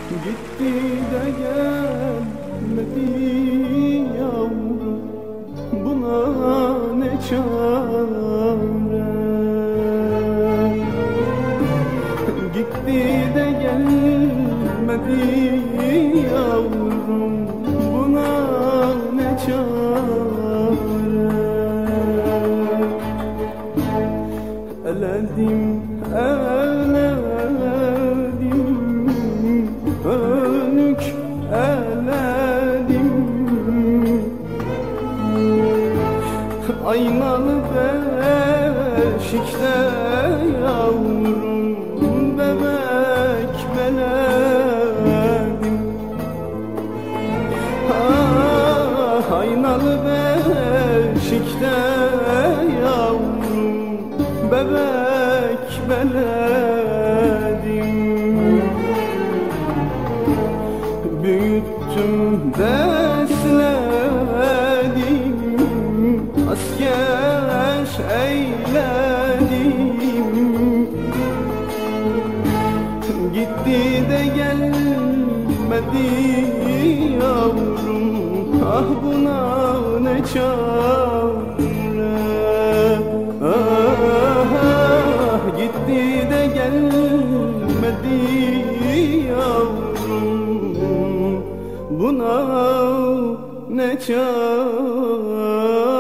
Gitti de gelmedi yavrum, buna ne çare. Gitti de gelmedi yavrum, buna ne çare. Eledim, önük eledim, aynalı beşikte yavrum bebek beledim. Aynalı beşikte yavrum bebek beledim. Büyüttüm, besledim, asker eyledim. Gitti de gelmedi yavrum, ah buna ne çare. Ah, gitti de gelmedi yavrum, buna ne çare.